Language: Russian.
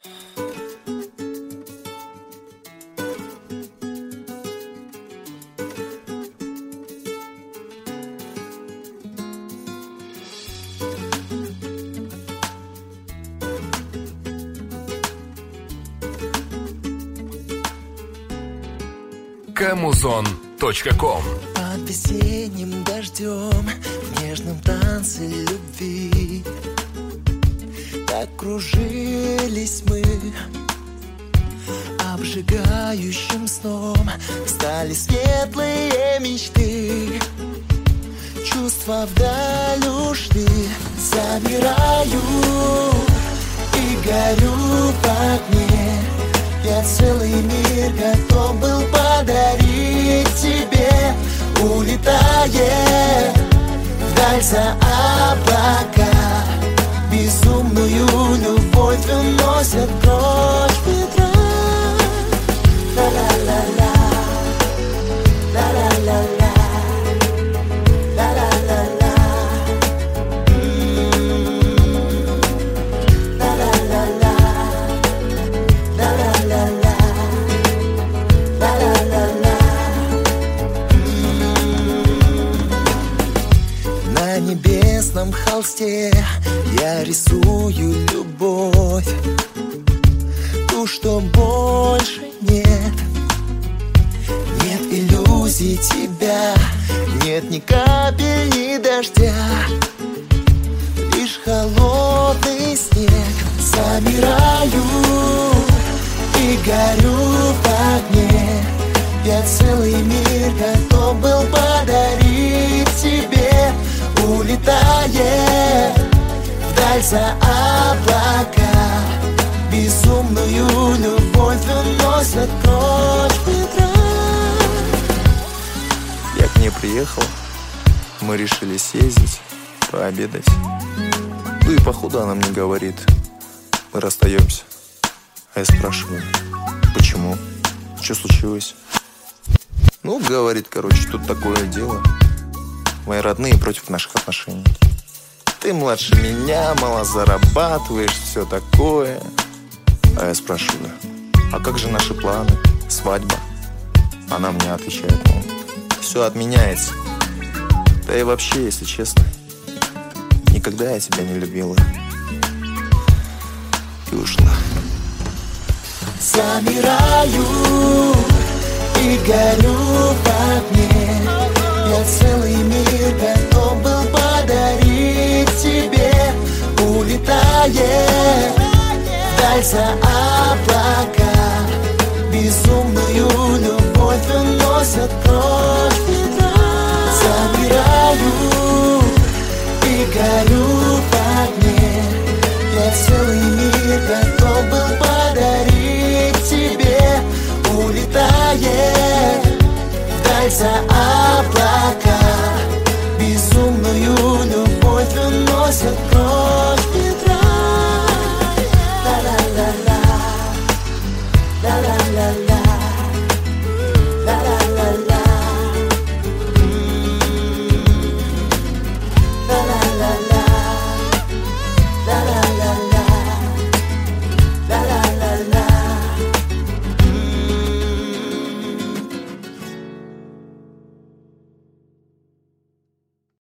Камузон.ком. Под весенним дождем в нежном танце любви так кружились мы, обжигающим сном стали светлые мечты. Чувства вдаль ушли, замираю и горю в огне. Я целый мир готов был подарить тебе, улетая вдаль за облака. Безумную любовь уносят прочь ветра. Ла-ла-ла-ла, ла-ла-ла-ла, ла-ла-ла-ла, ла-ла-ла-ла, ла-ла-ла-ла, ла-ла-ла-ла. На небесном холсте я рисую любовь, ту, что больше нет. Нет иллюзий тебя, нет ни капель, ни дождя, лишь холодный снег. Замираю и горю в огне. Я целый мир готов был подарить тебе, улетая вдаль за облака. Безумную любовь уносят прочь ветра. Я к ней приехал, мы решили съездить, пообедать. Ну и походу она мне говорит: мы расстаемся. А я спрашиваю: почему? Что случилось? Ну, говорит, короче, тут такое дело. Мои родные против наших отношений. Ты младше меня, мало зарабатываешь, все такое. А я спрашиваю: а как же наши планы? Свадьба? Она мне отвечает: ну, все отменяется. Да и вообще, если честно, никогда я тебя не любила. И ушла. Замираю и горю в огне. Я целый мир готов был подарить тебе, улетая вдаль за облака. Безумную любовь уносят прочь ветра. Замираю и горю в огне. Я целый мир готов был подарить тебе, улетая вдаль за облака.